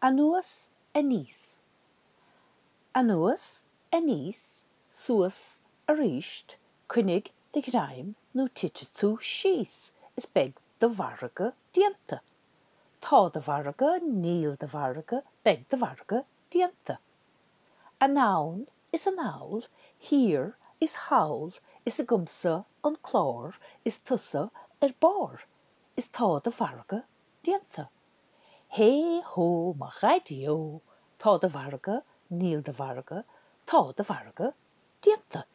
Anuas enís. Anuas enís, suas aríist, cynnig de graim nó tite tú síos, is beg de varga dienta. Tá de varga, níl de varga, beg de varga dienta. A noun is an owl, here is howl, is a gumsa an chlár, is tusa bar, is tá de varga dienta. Hey ho ma radio, tá de varga, níl de varga, tá de varga dienta.